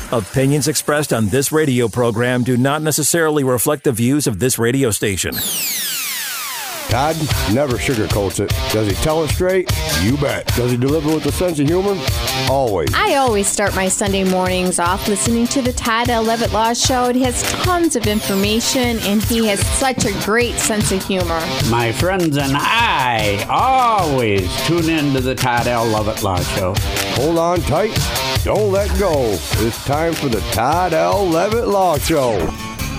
Opinions expressed on this radio program do not necessarily reflect the views of this radio station. Todd never sugarcoats it. Does he tell it straight? You bet. Does he deliver with a sense of humor? Always. I always start my Sunday mornings off listening to the Todd L. Levitt Law Show. It has tons of information, and he has such a great sense of humor. My friends and I always tune in to the Todd L. Levitt Law Show. Hold on tight. Don't let go. It's time for the Todd L. Levitt Law Show.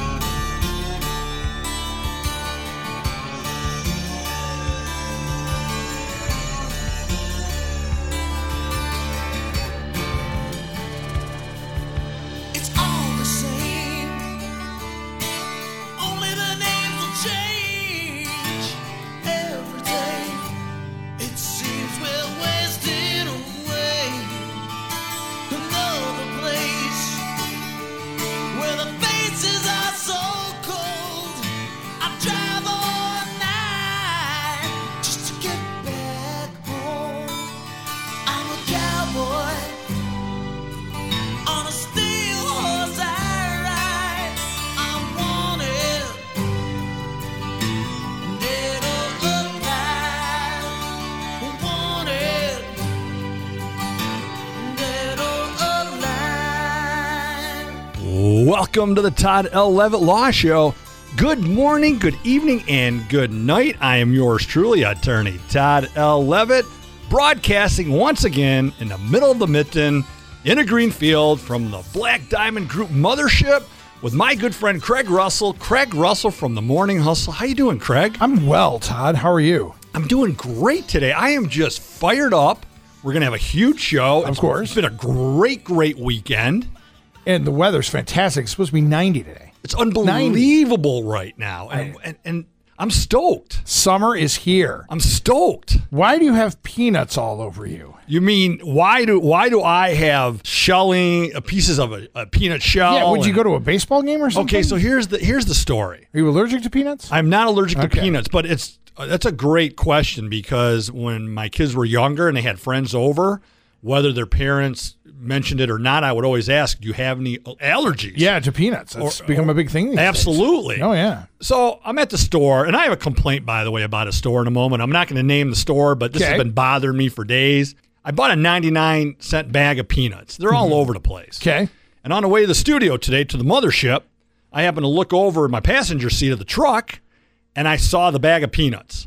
Welcome to the Todd L. Levitt Law Show. Good morning, good evening, and good night. I am yours truly, attorney Todd L. Levitt, broadcasting once again in the middle of the mitten in a green field from the Black Diamond Group mothership with my good friend Craig Russell. Craig Russell from the Morning Hustle. How you doing, Craig? I'm well, Todd. How are you? I'm doing great today. I am just fired up. We're going to have a huge show. Of course. It's been a great weekend. And the weather's fantastic. It's supposed to be 90 today. It's unbelievable right now. And I'm stoked. Summer is here. I'm stoked. Why do you have peanuts all over you? You mean, why do I have shelling, pieces of a peanut shell? Yeah, would you go to a baseball game or something? Okay, so here's the story. Are you allergic to peanuts? I'm not allergic to peanuts, but that's a great question because when my kids were younger and they had friends over, whether their parents mentioned it or not, I would always ask, do you have any allergies? Yeah, to peanuts. It's become a big thing these absolutely. days. Oh, yeah. So I'm at the store, and I have a complaint, by the way, about a store in a moment. I'm not going to name the store, but this has been bothering me for days. I bought a 99-cent bag of peanuts. They're all over the place. Okay. And on the way to the studio today, to the mothership, I happened to look over in my passenger seat of the truck, and I saw the bag of peanuts.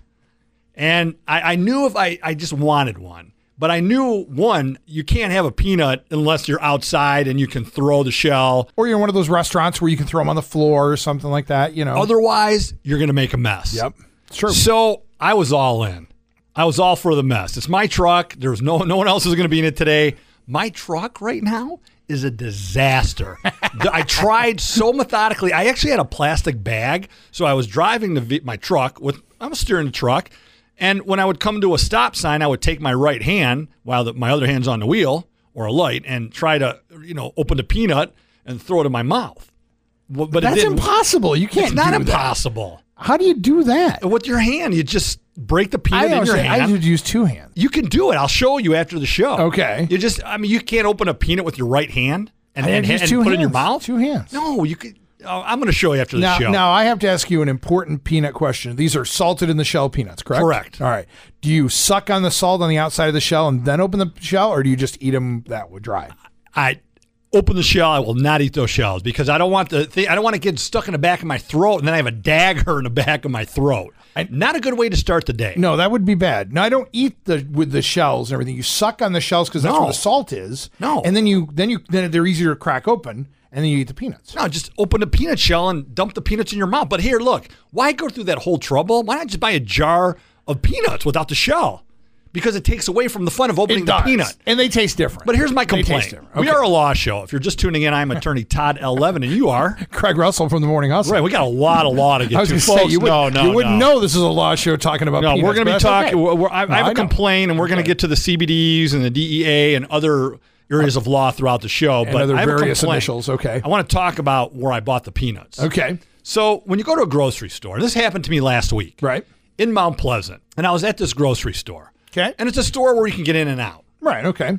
And I knew if I just wanted one. But I knew, one, you can't have a peanut unless you're outside and you can throw the shell. Or you're in one of those restaurants where you can throw them on the floor or something like that, you know. Otherwise, you're going to make a mess. Yep. It's true. So I was all in. I was all for the mess. It's my truck. There's no one else is going to be in it today. My truck right now is a disaster. I tried so methodically. I actually had a plastic bag. So I was driving my truck I was steering the truck. And when I would come to a stop sign, I would take my right hand while my other hand's on the wheel or a light and try to, open the peanut and throw it in my mouth. But that's impossible. You can't do that. It's not impossible. How do you do that? With your hand, you just break the peanut in your hand. I would use two hands. You can do it. I'll show you after the show. Okay. You can't open a peanut with your right hand and put it in your mouth. Two hands. No, you could. I'm going to show you after the show. Now, I have to ask you an important peanut question. These are salted in the shell peanuts, correct? Correct. All right. Do you suck on the salt on the outside of the shell and then open the shell, or do you just eat them that way dry? I open the shell. I will not eat those shells because I don't want I don't want to get stuck in the back of my throat and then I have a dagger in the back of my throat. Not a good way to start the day. No, that would be bad. Now, I don't eat with the shells and everything. You suck on the shells because that's where the salt is. No. And then they're easier to crack open. And then you eat the peanuts. No, just open the peanut shell and dump the peanuts in your mouth. But here, look, why go through that whole trouble? Why not just buy a jar of peanuts without the shell? Because it takes away from the fun of opening the peanut. And they taste different. But here's my complaint. Okay. We are a law show. If you're just tuning in, I'm attorney Todd L. Levitt, and you are? Craig Russell from the Morning Hustle. Right, we got a lot of law to get to. I was going to say, you wouldn't know this is a law show talking about peanuts. No, we're going to be talking. Okay. I have a complaint, and we're going to get to the CBDs and the DEA and other areas of law throughout the show. And other various initials, okay. I want to talk about where I bought the peanuts. Okay. So when you go to a grocery store, this happened to me last week. Right. In Mount Pleasant, and I was at this grocery store. Okay. And it's a store where you can get in and out. Right, okay.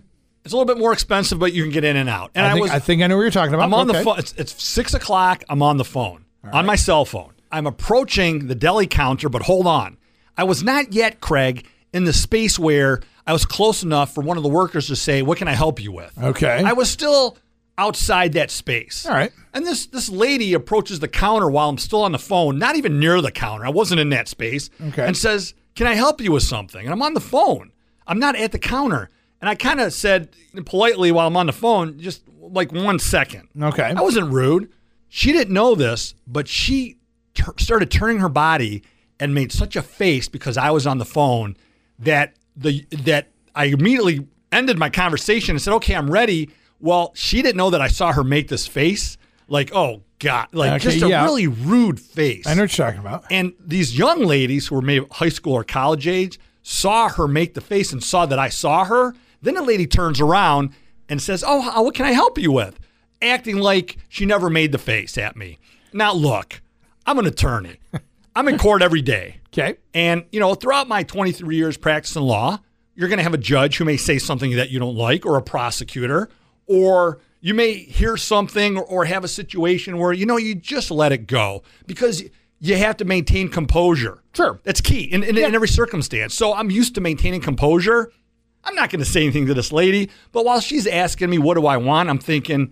It's a little bit more expensive, but you can get in and out. And I think I know what you're talking about. I'm on the phone. It's 6 o'clock. I'm on the phone, on my cell phone. I'm approaching the deli counter, but hold on. I was not yet, Craig, in the space where I was close enough for one of the workers to say, what can I help you with? Okay. I was still outside that space. All right. And this lady approaches the counter while I'm still on the phone, not even near the counter. I wasn't in that space. Okay. And says, can I help you with something? And I'm on the phone. I'm not at the counter. And I kind of said politely while I'm on the phone, just like 1 second. Okay. I wasn't rude. She didn't know this, but she started turning her body and made such a face because I was on the phone that I immediately ended my conversation and said, okay, I'm ready. Well, she didn't know that I saw her make this face. Like, oh, God. Like, just a really rude face. I know what you're talking about. And these young ladies who were maybe high school or college age saw her make the face and saw that I saw her. Then the lady turns around and says, oh, what can I help you with? Acting like she never made the face at me. Now, look, I'm an attorney. I'm in court every day. Okay. And, throughout my 23 years practicing law, you're going to have a judge who may say something that you don't like, or a prosecutor, or you may hear something or have a situation where, you just let it go because you have to maintain composure. Sure. That's key in every circumstance. So I'm used to maintaining composure. I'm not going to say anything to this lady, but while she's asking me, what do I want? I'm thinking,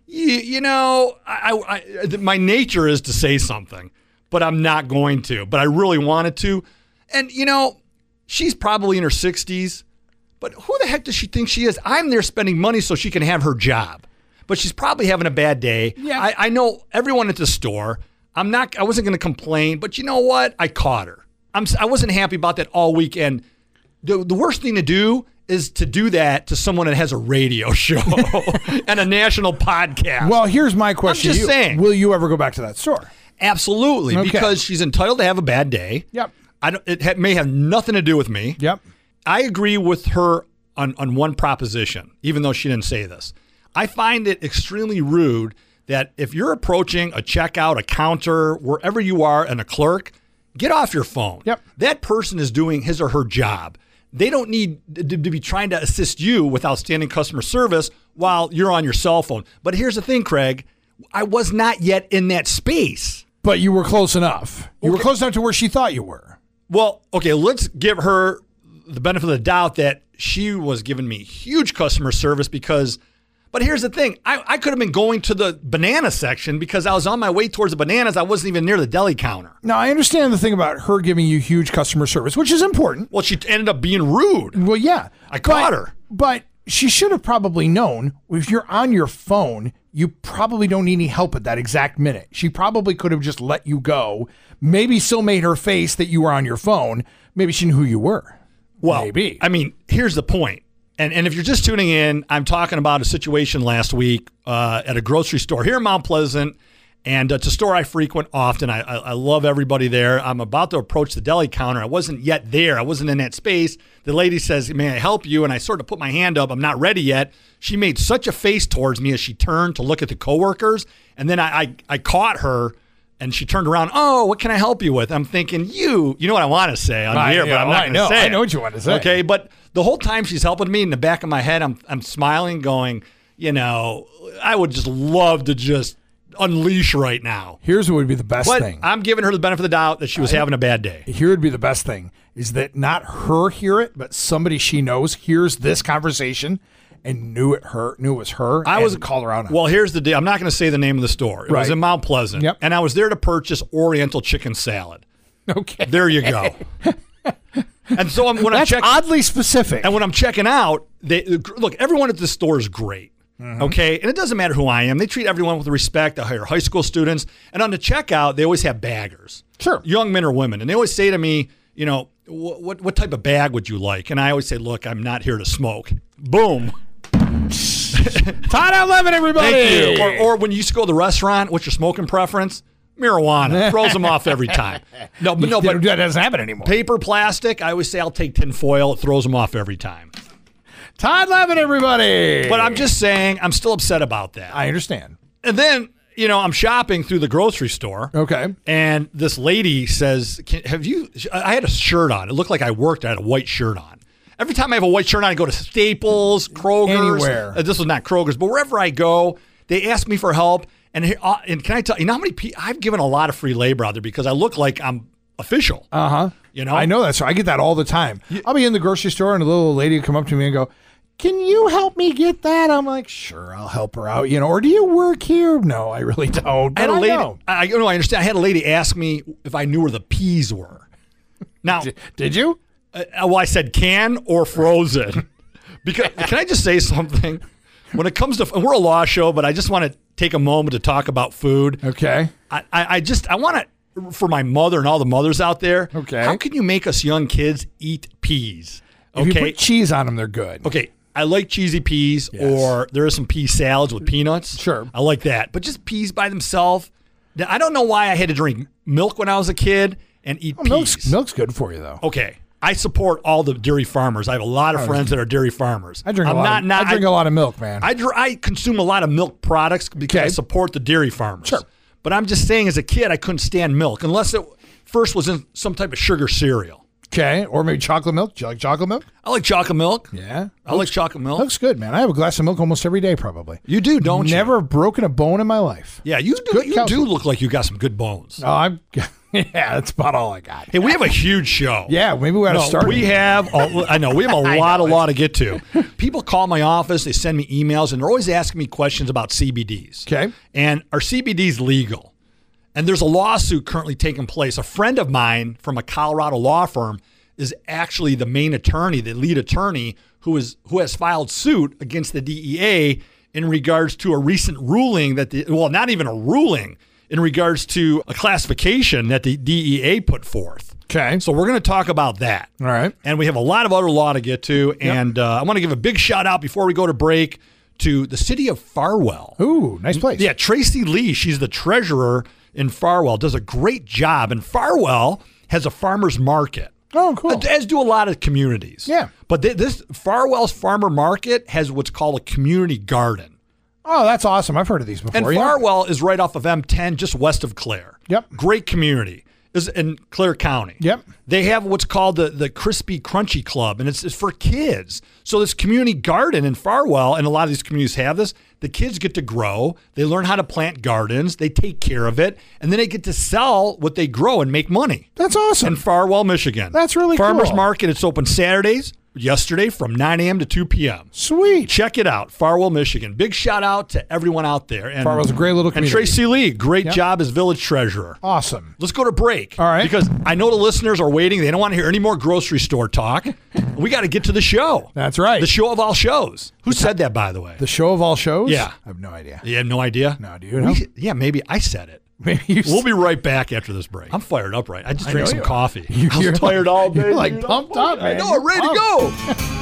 my nature is to say something, but I'm not going to, but I really wanted to. And, she's probably in her 60s, but who the heck does she think she is? I'm there spending money so she can have her job, but she's probably having a bad day. Yeah. I know everyone at the store. I wasn't going to complain, but you know what? I caught her. I wasn't happy about that all weekend. The worst thing to do is to do that to someone that has a radio show and a national podcast. Well, here's my question. I'm just saying. Will you ever go back to that store? Absolutely, Okay. because she's entitled to have a bad day. Yep. It may have nothing to do with me. Yep. I agree with her on one proposition, even though she didn't say this. I find it extremely rude that if you're approaching a checkout, a counter, wherever you are, and a clerk, get off your phone. Yep. That person is doing his or her job. They don't need to be trying to assist you with outstanding customer service while you're on your cell phone. But here's the thing, Craig. I was not yet in that space. But you were close enough. You were close enough to where she thought you were. Well, okay, let's give her the benefit of the doubt that she was giving me huge customer service but here's the thing. I could have been going to the banana section because I was on my way towards the bananas. I wasn't even near the deli counter. Now, I understand the thing about her giving you huge customer service, which is important. Well, she ended up being rude. Well, yeah. I caught her. But she should have probably known if you're on your phone, you probably don't need any help at that exact minute. She probably could have just let you go, maybe still made her face that you were on your phone. Maybe she knew who you were. Well, maybe. I mean, here's the point. And if you're just tuning in, I'm talking about a situation last week at a grocery store here in Mount Pleasant. And it's a store I frequent often. I love everybody there. I'm about to approach the deli counter. I wasn't yet there. I wasn't in that space. The lady says, may I help you? And I sort of put my hand up. I'm not ready yet. She made such a face towards me as she turned to look at the coworkers. And then I caught her. And she turned around, oh, what can I help you with? I'm thinking, you know what I want to say on here, but I'm not going to say it. I know what you want to say. Okay, but the whole time she's helping me, in the back of my head, I'm smiling, going, I would just love to just unleash right now. Here's what would be the best thing. I'm giving her the benefit of the doubt that she was having a bad day. Here would be the best thing, is that not her hear it, but somebody she knows hears this conversation and knew it was her. Called her out on it. Well, here's the deal. I'm not going to say the name of the store. It was in Mount Pleasant. Yep. And I was there to purchase Oriental chicken salad. Okay. There you go. And so That's oddly specific. And when I'm checking out, look, everyone at this store is great. Mm-hmm. Okay. And it doesn't matter who I am. They treat everyone with respect. They hire high school students. And on the checkout, they always have baggers. Sure. Young men or women. And they always say to me, what type of bag would you like? And I always say, look, I'm not here to smoke. Boom. Todd 11, everybody. Thank you. Or when you used to go to the restaurant, what's your smoking preference? Marijuana. Throws them off every time. But that doesn't happen anymore. Paper, plastic, I always say I'll take tin foil. It throws them off every time. Todd 11, everybody. But I'm just saying, I'm still upset about that. I understand. And then, I'm shopping through the grocery store. Okay. And this lady says, I had a shirt on. It looked like I worked. I had a white shirt on. Every time I have a white shirt on, I go to Staples, Kroger's. Anywhere. This was not Kroger's, but wherever I go, they ask me for help. And can I tell you, how many people, I've given a lot of free labor out there because I look like I'm official. Uh-huh. You know? I know that. So I get that all the time. I'll be in the grocery store and a little lady will come up to me and go, can you help me get that? I'm like, sure, I'll help her out. Or do you work here? No, I really don't. But I had a lady. know. I understand. I had a lady ask me if I knew where the peas were. Now, Did you? well, I said can or frozen. Because can I just say something? When it comes to, and we're a law show, but I just want to take a moment to talk about food. Okay. I want to, for my mother and all the mothers out there. Okay. How can you make us young kids eat peas? If you put cheese on them, they're good. Okay. I like cheesy peas, or there are some pea salads with peanuts. Sure. I like that. But just peas by themselves. I don't know why I had to drink milk when I was a kid and eat peas. Milk's good for you, though. Okay. I support all the dairy farmers. I have a lot of friends that are dairy farmers. I drink a lot of milk, man. I consume a lot of milk products because I support the dairy farmers. Sure. But I'm just saying, as a kid, I couldn't stand milk unless it first was in some type of sugar cereal. Okay, or maybe chocolate milk. Do you like chocolate milk? I like chocolate milk. Yeah. I like chocolate milk. Looks good, man. I have a glass of milk almost every day, probably. You do, don't you? Never broken a bone in my life. Yeah, you do. You do look like you got some good bones. Oh, yeah, that's about all I got. Hey, we have a huge show. Yeah, maybe we ought to start. We have. I know we have a lot to get to. People call my office. They send me emails, and they're always asking me questions about CBDs. Okay. And are CBDs legal? And there's a lawsuit currently taking place. A friend of mine from a Colorado law firm is actually the main attorney, the lead attorney, who has filed suit against the DEA in regards to a recent ruling that not even a ruling, in regards to a classification that the DEA put forth. Okay. So we're going to talk about that. All right. And we have a lot of other law to get to. Yep. And I want to give a big shout out before we go to break to the city of Farwell. Ooh, nice place. Yeah, Tracy Lee, she's the treasurer in Farwell, does a great job. And Farwell has a farmer's market. Oh, cool. As do a lot of communities. Yeah. But this Farwell's Farmer Market has what's called a community garden. Oh, that's awesome. I've heard of these before. And Farwell is right off of M10, just west of Clare. Yep. Great community. Is in Clare County. Yep. They have what's called the Crispy Crunchy Club, and it's for kids. So this community garden in Farwell, and a lot of these communities have this, the kids get to grow, they learn how to plant gardens, they take care of it, and then they get to sell what they grow and make money. That's awesome. In Farwell, Michigan. That's really cool. Farmers Market, it's open Saturdays, yesterday from 9 a.m. to 2 p.m. Sweet. Check it out, Farwell, Michigan. Big shout out to everyone out there. And Farwell's a great little community. And Tracy Lee, great job as village treasurer. Awesome. Let's go to break. All right. Because I know the listeners are waiting. They don't want to hear any more grocery store talk. We got to get to the show. That's right. The show of all shows. Who said that, by the way? The show of all shows? Yeah. I have no idea. You have no idea? No, do you know? Yeah, maybe I said it. Maybe We'll be right back after this break. I'm fired up, right? I just drank some coffee. I was tired all day. You're like pumped up, man. I know, I'm ready to go.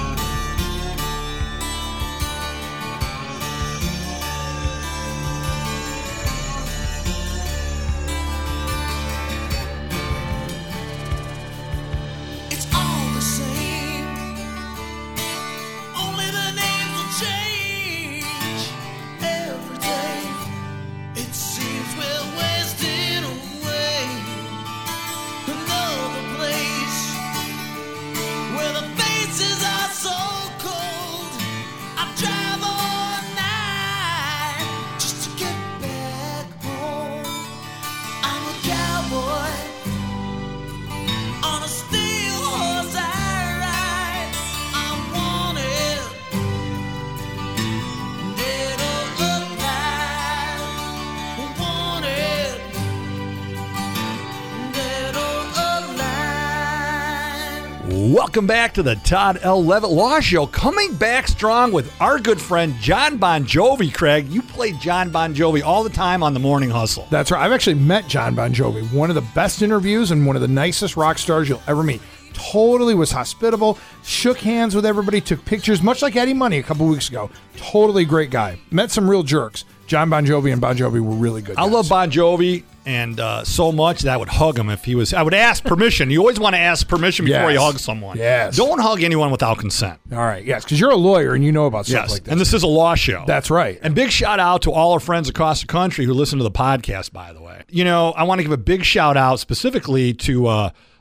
Welcome back to the Todd L. Levitt Law Show. Coming back strong with our good friend John Bon Jovi, Craig. You play John Bon Jovi all the time on the Morning Hustle. That's right. I've actually met John Bon Jovi. One of the best interviews and one of the nicest rock stars you'll ever meet. Totally was hospitable, shook hands with everybody, took pictures, much like Eddie Money a couple weeks ago. Totally great guy. Met some real jerks. John Bon Jovi and Bon Jovi were really good guys. I love Bon Jovi. And so much that I would hug him if he was. I would ask permission. You always want to ask permission before you hug someone. Yes. Don't hug anyone without consent. All right. Yes, because you're a lawyer and you know about stuff like this. And this is a law show. That's right. And big shout out to all our friends across the country who listen to the podcast, by the way. You know, I want to give a big shout out specifically to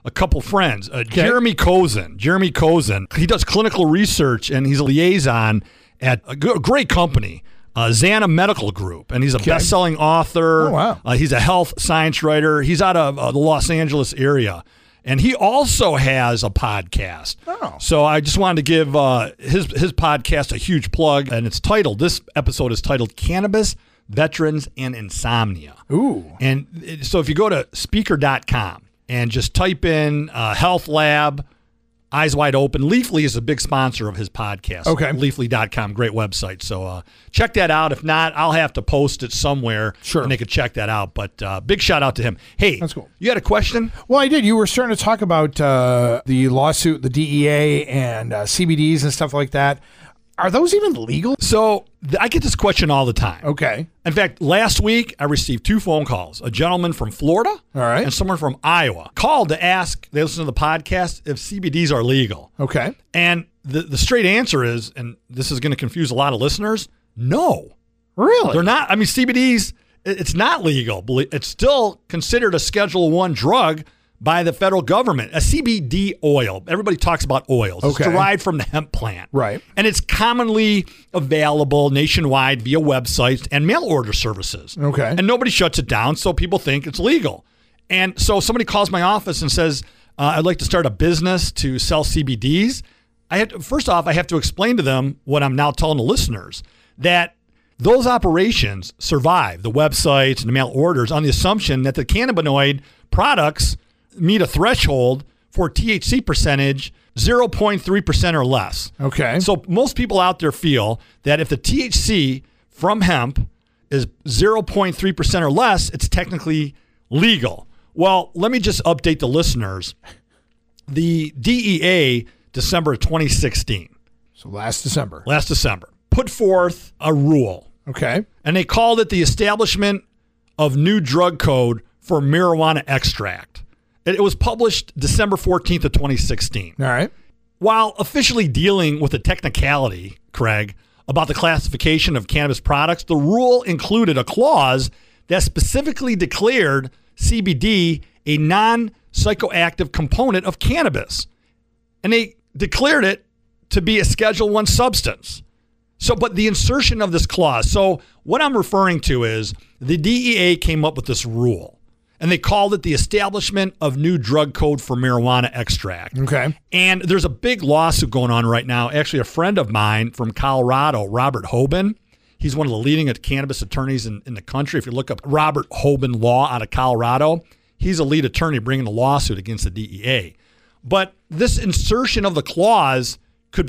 a couple friends. Jeremy Kozin. He does clinical research, and he's a liaison at a great company, Zana Medical Group, and he's a best-selling author. Oh, wow. He's a health science writer. He's out of the Los Angeles area, and he also has a podcast. Oh. So I just wanted to give his podcast a huge plug, and this episode is titled Cannabis, Veterans, and Insomnia. Ooh. And so if you go to speaker.com and just type in Health Lab, Eyes Wide Open. Leafly is a big sponsor of his podcast. Okay. Leafly.com, great website. So check that out. If not, I'll have to post it somewhere. Sure. And they could check that out. But big shout out to him. Hey, that's cool. You had a question? Well, I did. You were starting to talk about the lawsuit, the DEA, and CBDs and stuff like that. Are those even legal? So I get this question all the time. Okay. In fact, last week I received 2 phone calls. A gentleman from Florida and someone from Iowa called to ask, they listen to the podcast, if CBDs are legal. Okay. And the straight answer is, and this is going to confuse a lot of listeners, no. Really? They're not. I mean, CBDs, it's not legal. It's still considered a Schedule I drug by the federal government. A CBD oil. Everybody talks about oils. Okay. It's derived from the hemp plant. Right. And it's commonly available nationwide via websites and mail order services. Okay. And nobody shuts it down, so people think it's legal. And so somebody calls my office and says, I'd like to start a business to sell CBDs. First off, I have to explain to them what I'm now telling the listeners, that those operations survive the websites and the mail orders on the assumption that the cannabinoid products meet a threshold for THC percentage 0.3% or less. Okay. So most people out there feel that if the THC from hemp is 0.3% or less, it's technically legal. Well, let me just update the listeners. The DEA, December of 2016. So last December. Put forth a rule. Okay. And they called it the Establishment of New Drug Code for Marijuana Extract. It was published December 14th of 2016. All right. While officially dealing with the technicality, Craig, about the classification of cannabis products, the rule included a clause that specifically declared CBD a non-psychoactive component of cannabis. And they declared it to be a Schedule I substance. But the insertion of this clause, so what I'm referring to is the DEA came up with this rule. And they called it the Establishment of New Drug Code for Marijuana Extract. Okay. And there's a big lawsuit going on right now. Actually, a friend of mine from Colorado, Robert Hoban, he's one of the leading cannabis attorneys in the country. If you look up Robert Hoban Law out of Colorado, he's a lead attorney bringing the lawsuit against the DEA. But this insertion of the clause could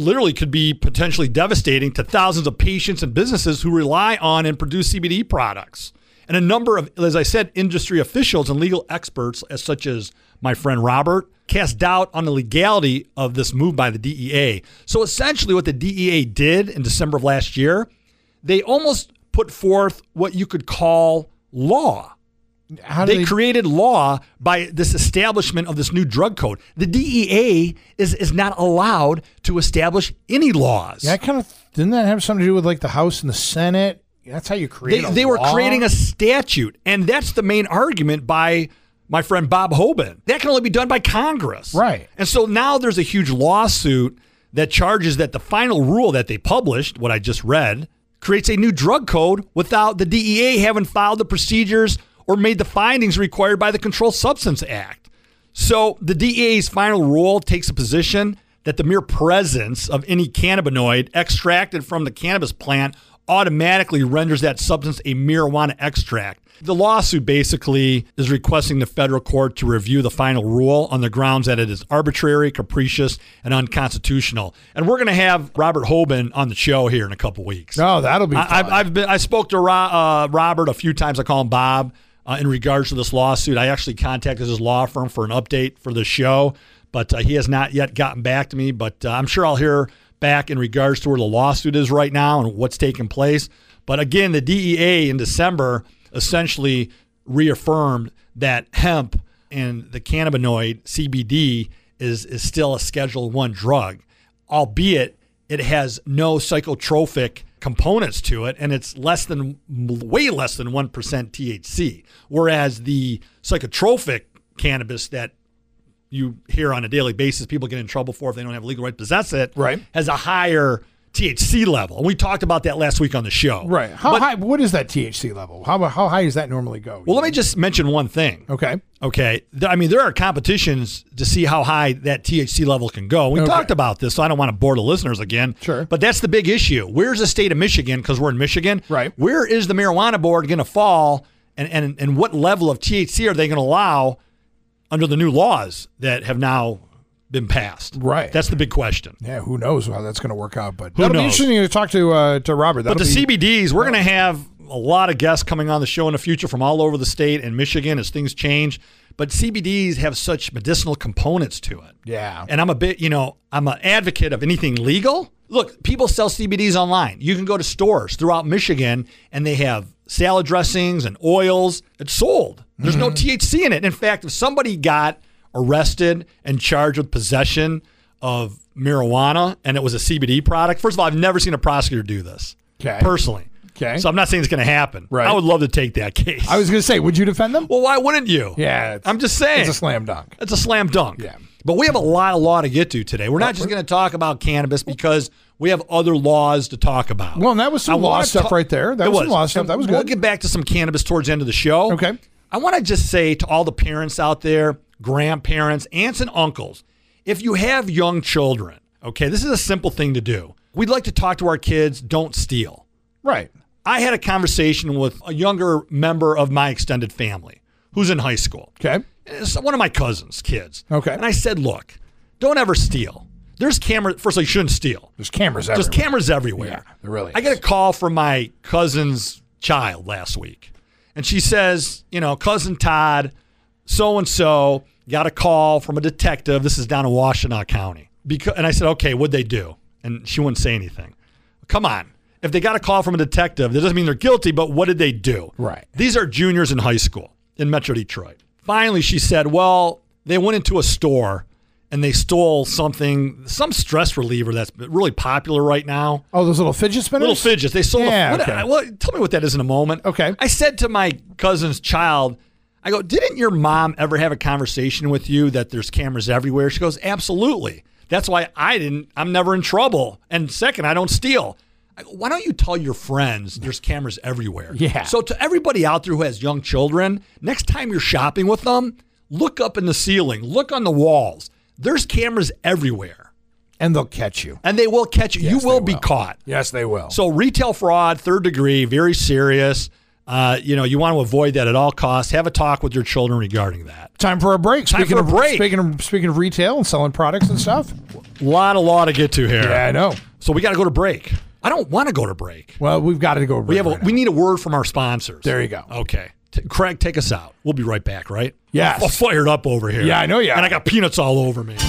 be potentially devastating to thousands of patients and businesses who rely on and produce CBD products. And a number of, as I said, industry officials and legal experts, such as my friend Robert, cast doubt on the legality of this move by the DEA. So essentially what the DEA did in December of last year, they almost put forth what you could call law. They created law by this establishment of this new drug code. The DEA is not allowed to establish any laws. Yeah, didn't that have something to do with like the House and the Senate? That's how you create a law. They were creating a statute, and that's the main argument by my friend Bob Hoban. That can only be done by Congress. Right. And so now there's a huge lawsuit that charges that the final rule that they published, what I just read, creates a new drug code without the DEA having filed the procedures or made the findings required by the Controlled Substance Act. So the DEA's final rule takes a position that the mere presence of any cannabinoid extracted from the cannabis plant automatically renders that substance a marijuana extract. The lawsuit basically is requesting the federal court to review the final rule on the grounds that it is arbitrary, capricious, and unconstitutional. And we're going to have Robert Hoban on the show here in a couple weeks. Oh, that'll be fun. I spoke to Robert a few times. I call him Bob in regards to this lawsuit. I actually contacted his law firm for an update for the show, but he has not yet gotten back to me. But I'm sure I'll hear back in regards to where the lawsuit is right now and what's taking place. But again, the DEA in December essentially reaffirmed that hemp and the cannabinoid CBD is still a Schedule I drug, albeit it has no psychotropic components to it, and it's way less than 1% THC. Whereas the psychotropic cannabis that you hear on a daily basis people get in trouble for if they don't have legal right to possess it, Right. has a higher THC level. And we talked about that last week on the show. Right. How high? What is that THC level? How high does that normally go? Well, let me just mention one thing. Okay. Okay. I mean, there are competitions to see how high that THC level can go. We talked about this, so I don't want to bore the listeners again. Sure. But that's the big issue. Where's the state of Michigan, because we're in Michigan? Right. Where is the marijuana board going to fall, and what level of THC are they going to allow under the new laws that have now been passed? Right. That's the big question. Yeah, who knows how that's going to work out? But Who that'll be knows? interesting to talk to Robert. But the CBDs, we're going to have a lot of guests coming on the show in the future from all over the state and Michigan as things change. But CBDs have such medicinal components to it. Yeah. And I'm I'm an advocate of anything legal. Look, people sell CBDs online. You can go to stores throughout Michigan and they have salad dressings and oils. It's sold. There's no THC in it. In fact, if somebody got arrested and charged with possession of marijuana and it was a CBD product, first of all, I've never seen a prosecutor do this. Okay. Personally. Okay. So I'm not saying it's going to happen. Right. I would love to take that case. I was going to say, would you defend them? Well, why wouldn't you? Yeah. I'm just saying. It's a slam dunk. It's a slam dunk. Yeah. But we have a lot of law to get to today. We're not just going to talk about cannabis because we have other laws to talk about. Well, and that was some law stuff right there. That was some law stuff. And That was We'll good. get back to some cannabis towards the end of the show. Okay. I want to just say to all the parents out there, grandparents, aunts and uncles, if you have young children, okay, this is a simple thing to do. We'd like to talk to our kids, don't steal. Right. I had a conversation with a younger member of my extended family who's in high school. Okay. It's one of my cousins' kids. Okay. And I said, look, don't ever steal. There's cameras. First of all, you shouldn't steal. There's cameras everywhere. There's cameras everywhere. Yeah, there really I is. get a call from my cousin's child last week. And she says, cousin Todd, so-and-so got a call from a detective. This is down in Washtenaw County. And I said, okay, what'd they do? And she wouldn't say anything. Come on. If they got a call from a detective, that doesn't mean they're guilty, but what did they do? Right. These are juniors in high school in Metro Detroit. Finally, she said, well, they went into a store and they stole some stress reliever that's really popular right now. Oh, those little fidget spinners? Little fidgets. They sold okay. tell me what that is in a moment. Okay. I said to my cousin's child, I go, didn't your mom ever have a conversation with you that there's cameras everywhere? She goes, absolutely. That's why I'm never in trouble. And second, I don't steal. I go, why don't you tell your friends there's cameras everywhere? Yeah. So to everybody out there who has young children, next time you're shopping with them, look up in the ceiling, look on the walls. There's cameras everywhere. And they'll catch you. And they will catch you. Yes, you will they be caught. Yes, they will. So retail fraud, third degree, very serious. You want to avoid that at all costs. Have a talk with your children regarding that. Time for a break. Speaking of retail and selling products and stuff. A lot of law to get to here. Yeah, I know. So we got to go to break. I don't want to go to break. Well, we've got to go. We need a word from our sponsors. There you go. Okay. Craig, take us out. We'll be right back, right? Yes. I'm fired up over here. Yeah, I know you are. And I got peanuts all over me.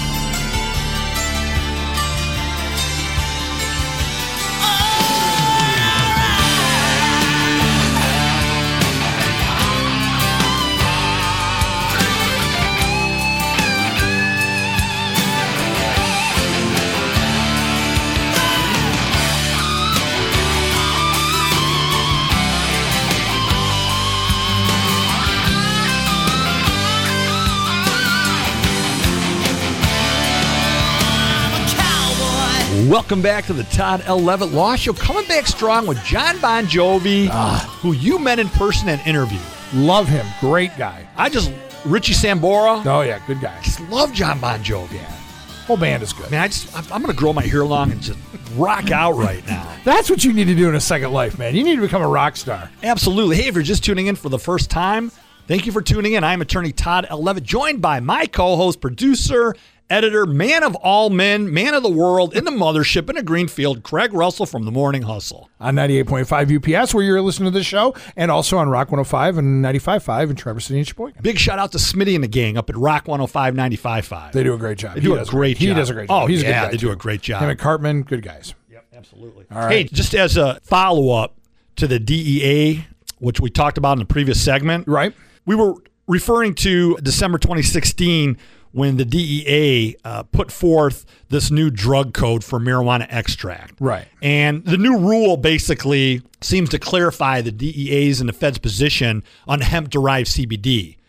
Welcome back to the Todd L. Levitt Law Show. Coming back strong with John Bon Jovi, who you met in person and interviewed. Love him. Great guy. Richie Sambora. Oh, yeah. Good guy. Just love John Bon Jovi. Yeah. Whole band is good. Man, I'm going to grow my hair long and just rock out right now. That's what you need to do in a second life, man. You need to become a rock star. Absolutely. Hey, if you're just tuning in for the first time, thank you for tuning in. I'm attorney Todd L. Levitt, joined by my co-host, producer, editor, man of all men, man of the world, in the mothership, in a green field, Craig Russell from The Morning Hustle. On 98.5 UPS, where you're listening to this show, and also on Rock 105 and 95.5 in Traverse City and Sheboygan. Big shout out to Smitty and the gang up at Rock 105, 95.5. They do a great job. They do a great job. He does a great job. Oh, He's a good yeah, guy, they too. do a great job. Him and Cartman, good guys. Yep, absolutely. All right. Hey, just as a follow-up to the DEA, which we talked about in the previous segment. Right. We were referring to December 2016 when the DEA put forth this new drug code for marijuana extract. Right. And the new rule basically seems to clarify the DEA's and the Fed's position on hemp-derived CBD.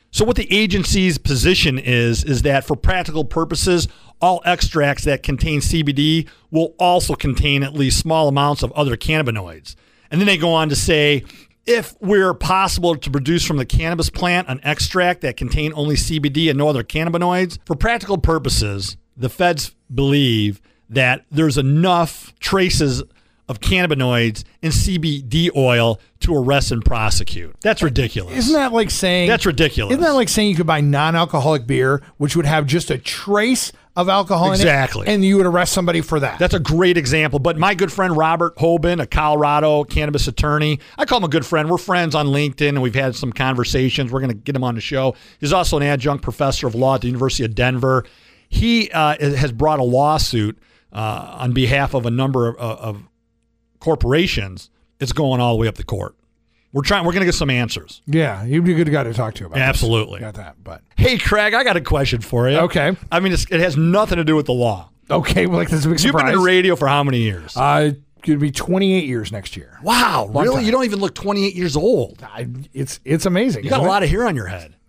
So what the agency's position is that for practical purposes, all extracts that contain CBD will also contain at least small amounts of other cannabinoids. And then they go on to say, if we're possible to produce from the cannabis plant an extract that contain only CBD and no other cannabinoids, for practical purposes, the feds believe that there's enough traces of cannabinoids in CBD oil to arrest and prosecute. That's ridiculous. Isn't that like saying... That's ridiculous. Isn't that like saying you could buy non-alcoholic beer, which would have just a trace of alcohol Exactly. in it, and you would arrest somebody for that? That's a great example. But my good friend Robert Hoban, a Colorado cannabis attorney, I call him a good friend. We're friends on LinkedIn, and we've had some conversations. We're going to get him on the show. He's also an adjunct professor of law at the University of Denver. He has brought a lawsuit on behalf of a number of corporations. It's going all the way up the court. We're going to get some answers. Yeah, you'd be a good guy to talk to about Absolutely. Got that, but... Hey, Craig, I got a question for you. Okay. I mean, it has nothing to do with the law. Okay, well, like, that's a big You've surprise. been in radio for how many years? Going to be 28 years next year. Wow, really? time. You don't even look 28 years old. It's amazing. You got a lot of hair on your head.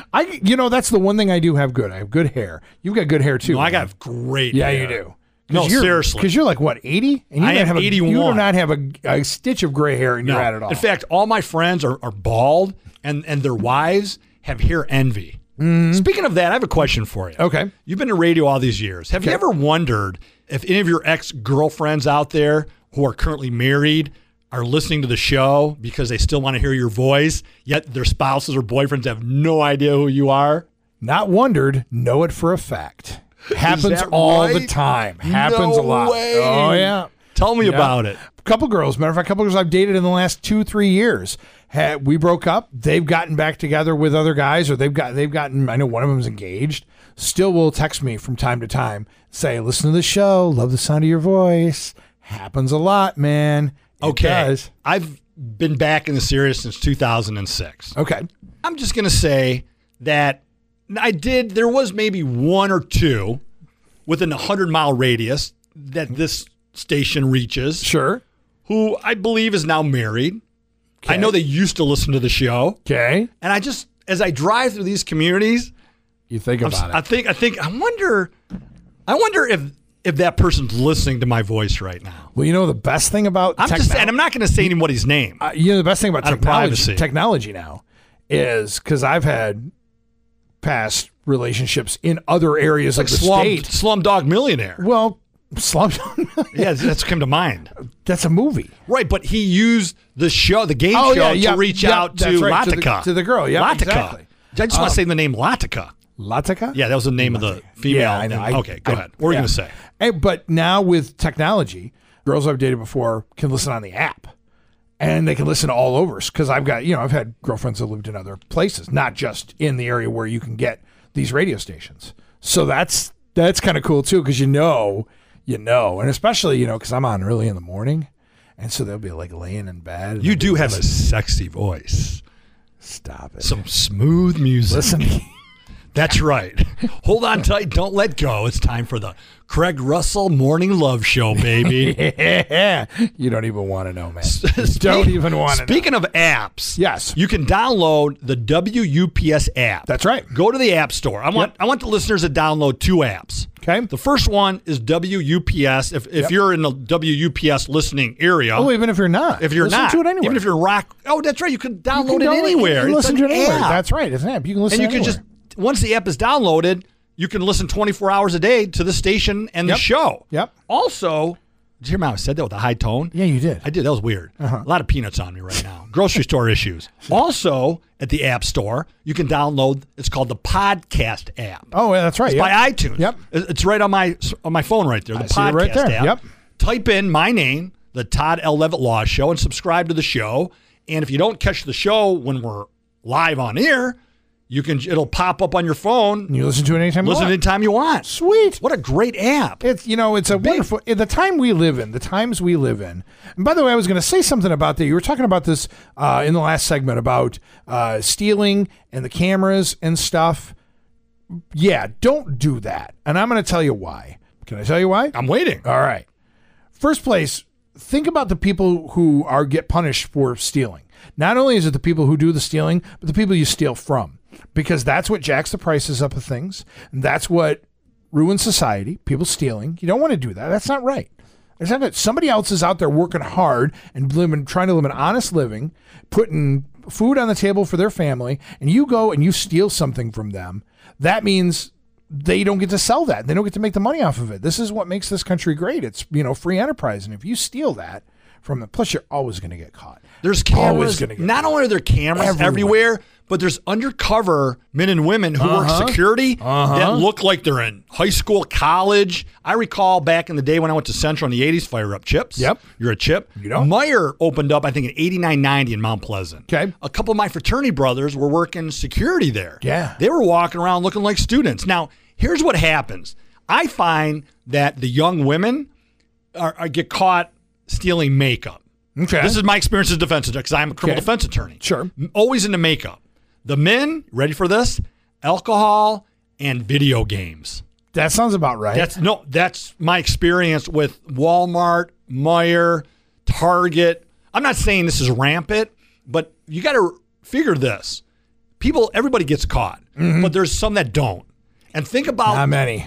That's the one thing I do have good. I have good hair. You've got good hair, too. No, I man. got great Yeah, hair. you do. No, seriously. Because you're like, what, 80? And you I don't am have 81. You do not have a stitch of gray hair in No. your head at all. In fact, all my friends are bald, and their wives have hair envy. Speaking of that, I have a question for you. Okay. You've been in radio all these years. Have you ever wondered if any of your ex-girlfriends out there who are currently married are listening to the show because they still want to hear your voice, yet their spouses or boyfriends have no idea who you are? Not wondered, know it for a fact. Happens that all right? the time. Happens No a lot. way. Oh, yeah. Tell me about it. A couple girls, matter of fact, a couple girls I've dated in the last 2-3 years. We broke up. They've gotten back together with other guys, or they've gotten. I know one of them's engaged. Still will text me from time to time, say, "Listen to the show. Love the sound of your voice." Happens a lot, man. It does. I've been back in the series since 2006. Okay. I'm just going to say that there was maybe one or two within a 100-mile radius that this station reaches. Sure. Who I believe is now married. I know they used to listen to the show. Okay. And I just, as I drive through these communities, you think about it. I wonder if that person's listening to my voice right now. Well, you know the best thing about and I'm not going to say anybody's name. The best thing about Out of privacy. technology now is because I've had past relationships in other areas of the state. Slumdog Millionaire. Well, Slumdog. Yeah, that's come to mind. That's a movie. Right, but he used the game show to reach out to Latika. To the girl, yeah, Latika. exactly. I just want to say the name Latika. Latika? Yeah, that was the name of the female. Yeah, I know. Okay, go ahead. What were you going to say? Hey, but now with technology, girls I've dated before can listen on the app. And they can listen all over. Because I've had girlfriends that lived in other places, not just in the area where you can get these radio stations. So that's kind of cool, too, because you know. And especially, because I'm on early in the morning. And so they'll be like laying in bed. You do have a sexy voice. Stop it. Some smooth music. Listen. That's right. Hold on tight. Don't let go. It's time for the Craig Russell Morning Love Show, baby. Yeah. You don't even want to know, man. Don't even want to know. Speaking of apps, yes, you can download the WUPS app. That's right. Go to the App Store. I want the listeners to download 2 apps. Okay. The first one is WUPS. If you're in the WUPS listening area. Oh, even if you're not. If you're listen not. to it anywhere. Even if you're rock. Oh, that's right. You can download it anywhere. Listen to it anywhere. App. That's right. It's an app. You can listen and you anywhere. can just, once the app is downloaded, you can listen 24 hours a day to the station and the show. Yep. Also, did you hear me? I said that with a high tone? Yeah, you did. I did. That was weird. A lot of peanuts on me right now. Grocery store issues. Also, at the App Store, you can download, it's called the Podcast app. Oh, yeah, that's right. It's by iTunes. Yep. It's right on my phone right there. The see it Podcast right there. app. Yep. Type in my name, the Todd L. Levitt Law Show, and subscribe to the show. And if you don't catch the show when we're live on air, it'll pop up on your phone. And you listen to it anytime you want. Listen anytime you want. Sweet. What a great app. It's a wonderful, the times we live in. And by the way, I was going to say something about that. You were talking about this in the last segment about stealing and the cameras and stuff. Yeah, don't do that. And I'm going to tell you why. Can I tell you why? I'm waiting. All right. First place, think about the people who get punished for stealing. Not only is it the people who do the stealing, but the people you steal from. because that's what jacks the prices up of things. And that's what ruins society. People stealing. You don't want to do that. That's not right. It's not that somebody else is out there working hard and trying to live an honest living, putting food on the table for their family, and you go and you steal something from them. That means they don't get to sell that. They don't get to make the money off of it. This is what makes this country great. It's, free enterprise. And if you steal that from them, plus you're always going to get caught. There's cameras. Not only are there cameras everywhere, but there's undercover men and women who work security that look like they're in high school, college. I recall back in the day when I went to Central in the 80s, fire up Chips. Yep. You're a Chip. You know. Meijer opened up, I think, in 89-90 in Mount Pleasant. Okay. A couple of my fraternity brothers were working security there. Yeah. They were walking around looking like students. Now, here's what happens. I find that the young women get caught stealing makeup. Okay. This is my experience as a defense attorney, because I'm a criminal defense attorney. Sure. Always into makeup. The men, ready for this? Alcohol and video games. That sounds about right. That's my experience with Walmart, Meijer, Target. I'm not saying this is rampant, but you got to figure this. Everybody gets caught, but there's some that don't. And think about not many.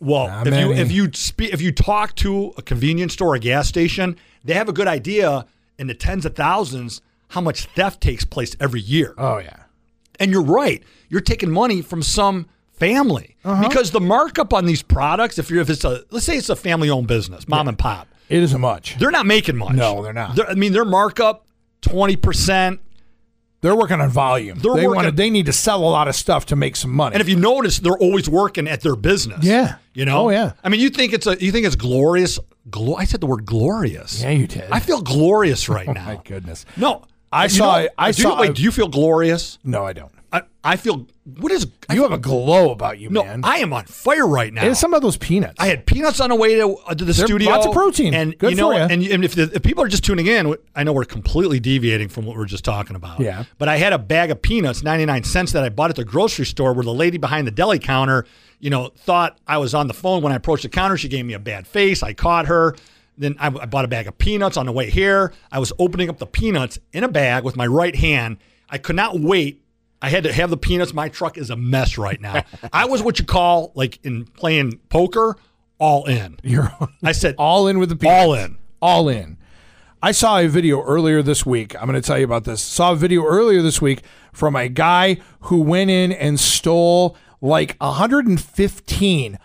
If you talk to a convenience store, a gas station, they have a good idea in the tens of thousands how much theft takes place every year. Oh yeah. And you're right. You're taking money from some family because the markup on these products, let's say it's a family-owned business, mom and pop. It isn't much. They're not making much. No, they're not. Their markup 20%. They're working on volume. They need to sell a lot of stuff to make some money. And if you notice, they're always working at their business. Yeah. Oh yeah. I mean, you think it's glorious? I said the word glorious. Yeah, you did. I feel glorious right now. My goodness. No. Do you feel glorious? No, I don't. I feel, you have a glow about you, man. I am on fire right now. And some of those peanuts. I had peanuts on the way to the studio. Lots of protein. And good for you. And if people are just tuning in, I know we're completely deviating from what we were just talking about. Yeah. But I had a bag of peanuts, 99 cents, that I bought at the grocery store where the lady behind the deli counter, thought I was on the phone when I approached the counter. She gave me a bad face. I caught her. Then I bought a bag of peanuts on the way here. I was opening up the peanuts in a bag with my right hand. I could not wait. I had to have the peanuts. My truck is a mess right now. I was what you call, like in playing poker, all in. I said all in with the peanuts. All in. All in. I saw a video earlier this week. I'm going to tell you about this. Saw a video earlier this week from a guy who went in and stole like 115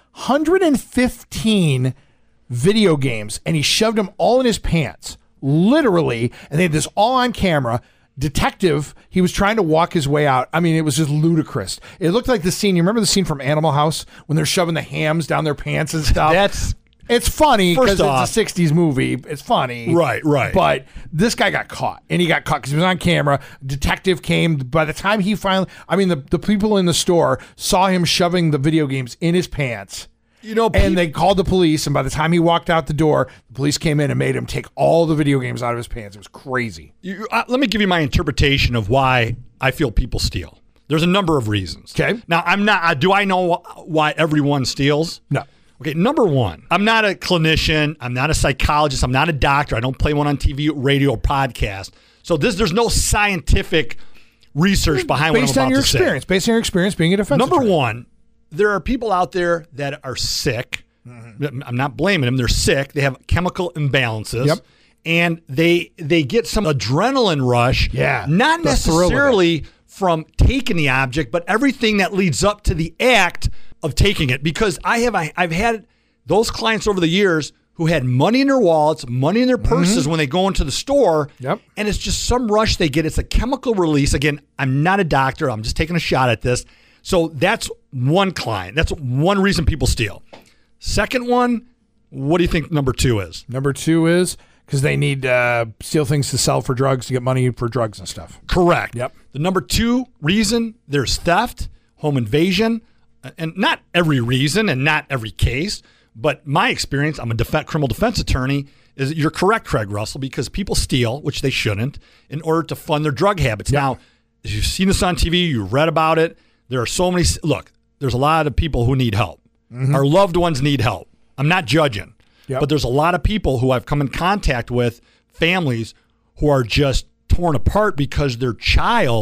video games, and he shoved them all in his pants, literally, and they had this all on camera. Detective, he was trying to walk his way out. I mean, it was just ludicrous. It looked like the scene. You remember the scene from Animal House when they're shoving the hams down their pants and stuff? It's funny because it's a 60s movie. It's funny. Right. But this guy got caught, and he got caught because he was on camera. Detective came. By the time he finally, the people in the store saw him shoving the video games in his pants. And they called the police, and by the time he walked out the door, the police came in and made him take all the video games out of his pants. It was crazy. Let me give you my interpretation of why I feel people steal. There's a number of reasons. Okay. Now, do I know why everyone steals? No. Okay, number one, I'm not a clinician. I'm not a psychologist. I'm not a doctor. I don't play one on TV, radio, or podcast. So there's no scientific research behind what I'm about to say. Based on your experience being a defense attorney. Number one, there are people out there that are sick. I'm not blaming them. They're sick. They have chemical imbalances. Yep. And they get some adrenaline rush. Yeah. Not necessarily from taking the object, but everything that leads up to the act of taking it. Because I've had those clients over the years who had money in their wallets, money in their purses when they go into the store. Yep. And it's just some rush they get. It's a chemical release. Again, I'm not a doctor. I'm just taking a shot at this. So that's one client. That's one reason people steal. Second one, what do you think number two is? Number two is because they need steal things to sell for drugs to get money for drugs and stuff. Correct. Yep. The number two reason, there's theft, home invasion, and not every reason and not every case, but my experience, I'm a criminal defense attorney, is you're correct, Craig Russell, because people steal, which they shouldn't, in order to fund their drug habits. Yep. Now, if you've seen this on TV, you read about it, there are so many, there's a lot of people who need help. Our loved ones need help. I'm not judging, but there's a lot of people who I've come in contact with, families who are just torn apart because their child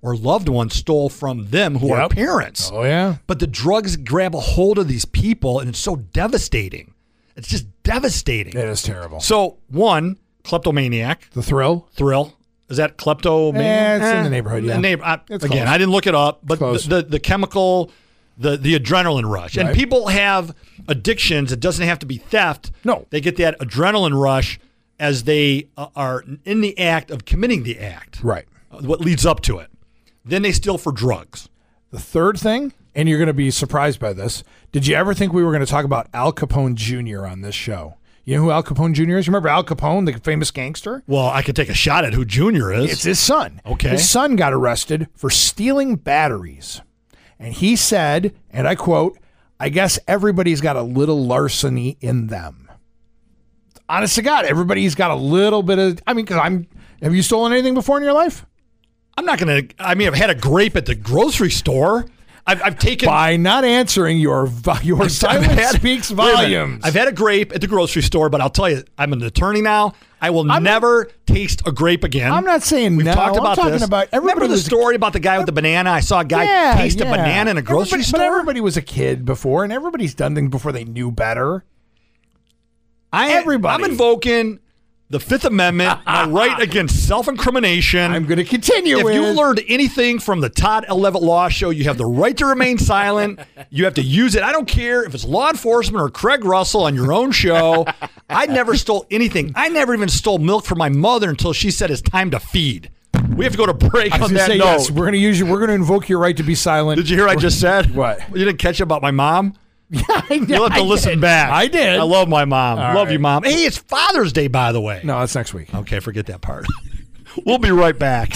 or loved ones stole from them who are Yep. parents. Oh, yeah. But the drugs grab a hold of these people, and it's so devastating. It's just devastating. It is terrible. So, one, kleptomaniac, The thrill? thrill. Is that kleptomaniac? It's in the neighborhood, yeah. It's Again, close. I didn't look it up, but Close. the chemical, the adrenaline rush. And Right. people have addictions. It doesn't have to be theft. No. They get that adrenaline rush as they are in the act of committing the act. Right. What leads up to it. Then they steal for drugs. The third thing, and you're going to be surprised by this, did you ever think we were going to talk about Al Capone Jr. on this show? You know who Al Capone Jr. is? Remember Al Capone, the famous gangster? Well, I could take a shot at who Junior is. It's his son. Okay. His son got arrested for stealing batteries. And he said, and I quote, "I guess everybody's got a little larceny in them." Honest to God, everybody's got a little bit of, have you stolen anything before in your life? I'm not going to, I've had a grape at the grocery store. I've taken. By not answering, your silence speaks Wait a minute. volumes. I've had a grape at the grocery store, but I'll tell you, I'm an attorney now. I will never taste a grape again. I'm not saying We've no. talked I'm about talking this. about everybody Remember the was- story about the guy with the banana? I saw a guy taste a banana in a grocery store. But everybody was a kid before, and everybody's done things before they knew better. Everybody. I'm invoking the Fifth Amendment, my right against self-incrimination. I'm going to continue If with. you learned anything from the Todd L. Levitt Law Show, you have the right to remain silent. You have to use it. I don't care if it's law enforcement or Craig Russell on your own show. I never stole anything. I never even stole milk from my mother until she said it's time to feed. We have to go to break I was on gonna that say note. yes. We're going to invoke your right to be silent. Did you hear what I just said? What? You didn't catch about my mom? Yeah, I did. You'll have to listen back. I did. I love my mom. All Love you, right. Mom. Hey, it's Father's Day, by the way. No, that's next week. Okay, forget that part. We'll be right back.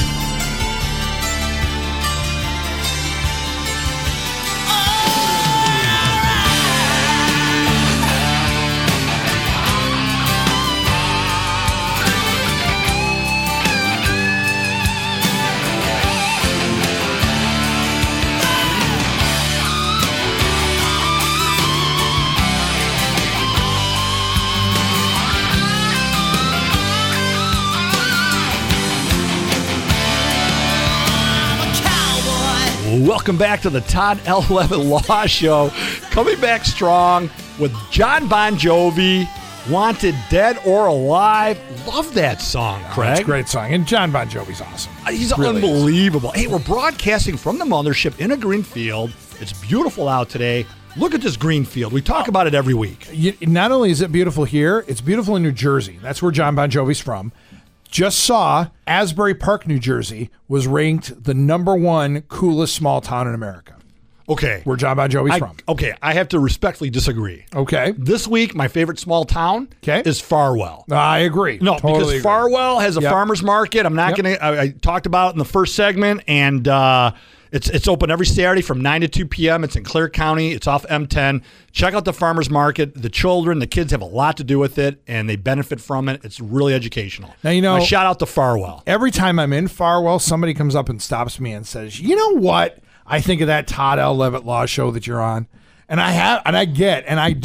Welcome back to the Todd L. Levitt Law Show. Coming back strong with John Bon Jovi, Wanted Dead or Alive. Love that song, Craig. It's a great song. And John Bon Jovi's awesome. He's Really unbelievable. Hey, we're broadcasting from the mothership in a green field. It's beautiful out today. Look at this green field. We talk about it every week. Not only is it beautiful here, it's beautiful in New Jersey. That's where John Bon Jovi's from. Just saw Asbury Park, New Jersey was ranked the #1 coolest small town in America. Okay. Where John Bon Jovi's from. Okay, I have to respectfully disagree. Okay. This week, my favorite small town is Farwell. I agree. No, Totally because agree. Farwell has a Yep. farmer's market. I'm not going to. I talked about it in the first segment, and it's open every Saturday from 9 to 2 p.m. It's in Clear County. It's off M10. Check out the farmer's market. The children, the kids have a lot to do with it, and they benefit from it. It's really educational. Now, you know- My shout out to Farwell. Every time I'm in Farwell, somebody comes up and stops me and says, "You know what? I think of that Todd L. Levitt Law Show that you're on." And I get.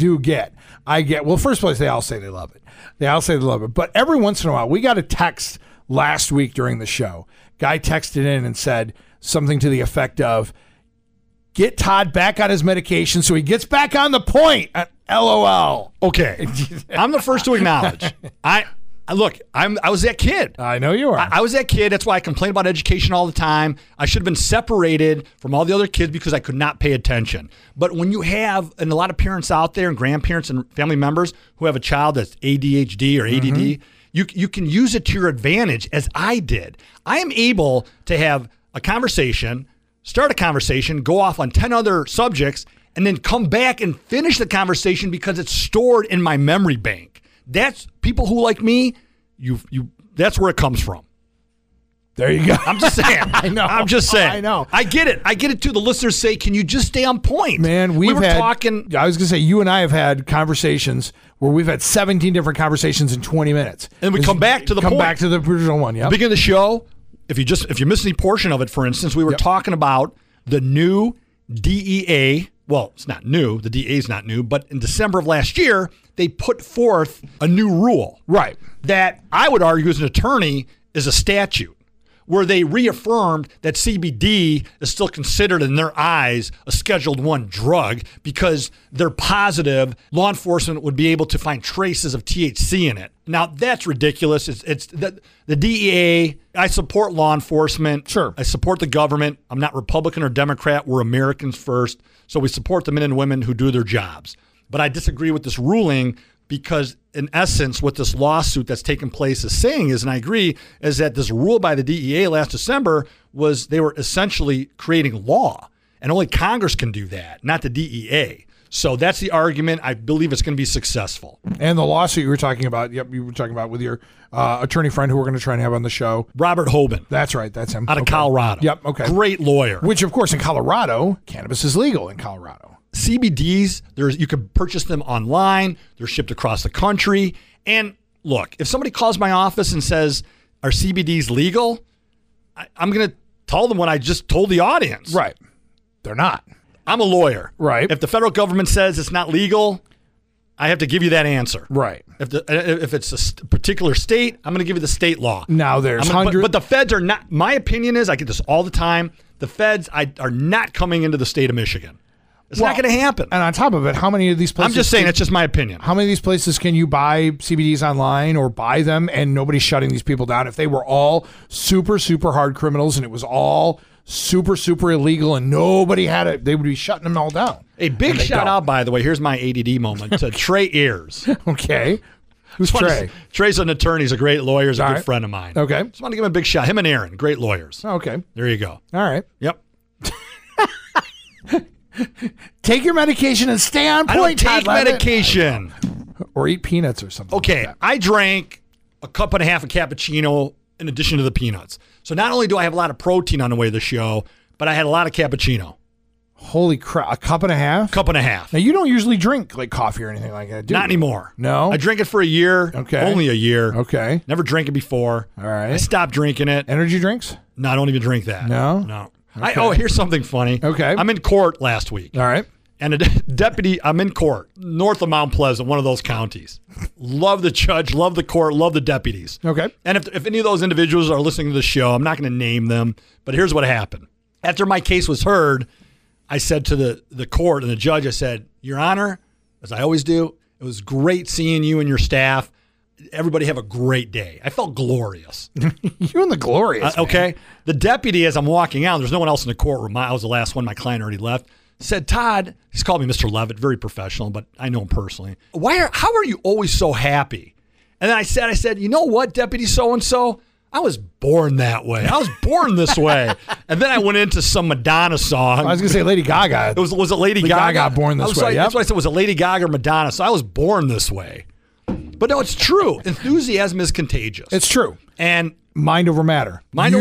Well, first place, they all say they love it. They all say they love it. But every once in a while, we got a text last week during the show. Guy texted in and said something to the effect of, "Get Todd back on his medication so he gets back on the point." LOL. Okay, I'm the first to acknowledge. I was that kid. I know you are. I was that kid. That's why I complain about education all the time. I should have been separated from all the other kids because I could not pay attention. But when you have, and a lot of parents out there and grandparents and family members who have a child that's ADHD or ADD, you can use it to your advantage, as I did. I am able to have a conversation, start a conversation, go off on 10 other subjects, and then come back and finish the conversation because it's stored in my memory bank. That's people who like me. That's where it comes from. There you go. I'm just saying. I know. I'm just saying. I know. I get it. I get it too. The listeners say, "Can you just stay on point?" Man, we were had, talking. I was going to say, you and I have had conversations where we've had 17 different conversations in 20 minutes, And we come back to the come point. back to the original one. Yeah. Beginning of the show. If you miss any portion of it, for instance, we were talking about the new DEA. Well, it's not new. The DEA is not new, but in December of last year, they put forth a new rule. Right. That I would argue as an attorney is a statute. where they reaffirmed that CBD is still considered in their eyes a Scheduled I drug because they're positive law enforcement would be able to find traces of THC in it. Now, that's ridiculous. It's the DEA. I support law enforcement. Sure. I support the government. I'm not Republican or Democrat. We're Americans first. So we support the men and women who do their jobs. But I disagree with this ruling because, in essence, what this lawsuit that's taken place is saying is, and I agree, is that this rule by the DEA last December was they were essentially creating law. And only Congress can do that, not the DEA. So that's the argument. I believe it's going to be successful. And the lawsuit you were talking about, you were talking about with your attorney friend who we're going to try and have on the show. Robert Hoban. That's right. That's him. Out of Colorado. Yep. Okay. Great lawyer. Which, of course, in Colorado, cannabis is legal in Colorado. CBDs, you can purchase them online. They're shipped across the country. And look, if somebody calls my office and says, are CBDs legal? I'm going to tell them what I just told the audience. Right. They're not. I'm a lawyer. Right. If the federal government says it's not legal, I have to give you that answer. Right. If it's a particular state, I'm going to give you the state law. Now there's hundreds. But the feds are not, my opinion is, I get this all the time, the feds are not coming into the state of Michigan. It's not going to happen. And on top of it, how many of these places? I'm just saying, it's just my opinion. How many of these places can you buy CBDs online or buy them and nobody's shutting these people down? If they were all super, super hard criminals and it was all super, super illegal and nobody had it, they would be shutting them all down. A big shout out, by the way, here's my ADD moment, to Trey Ayers. Okay. Who's Trey? Trey's an attorney. He's a great lawyer. He's a good friend of mine. Okay. Just want to give him a big shout. Him and Aaron, great lawyers. Okay. There you go. All right. Yep. Take your medication and stay on point. I don't take medication. Or eat peanuts or something. Okay, like I drank a cup and a half of cappuccino in addition to the peanuts. So not only do I have a lot of protein on the way to the show, but I had a lot of cappuccino. Holy crap. A cup and a half? Cup and a half. Now, you don't usually drink like coffee or anything like that, do you? Not anymore. No? I drank it for a year. Okay. Only a year. Okay. Never drank it before. All right. I stopped drinking it. Energy drinks? No, I don't even drink that. No? No. Okay. Here's something funny. Okay. I'm in court last week. All right. And a deputy, I'm in court, north of Mount Pleasant, one of those counties. Love the judge, love the court, love the deputies. Okay. And if any of those individuals are listening to the show, I'm not going to name them, but here's what happened. After my case was heard, I said to the court and the judge, I said, Your Honor, as I always do, it was great seeing you and your staff. Everybody have a great day. I felt glorious. You and the glorious. Okay. The deputy, as I'm walking out, there's no one else in the courtroom. I was the last one. My client already left. Said, Todd, he's called me Mr. Levitt, very professional, but I know him personally. How are you always so happy? And then I said, you know what, Deputy so-and-so? I was born that way. I was born this way. And then I went into some Madonna song. I was going to say Lady Gaga. Was it Lady Gaga? Born this way. That's what I said. Was it Lady Gaga or Madonna? So I was born this way. But no, it's true. Enthusiasm is contagious. It's true. And mind over matter.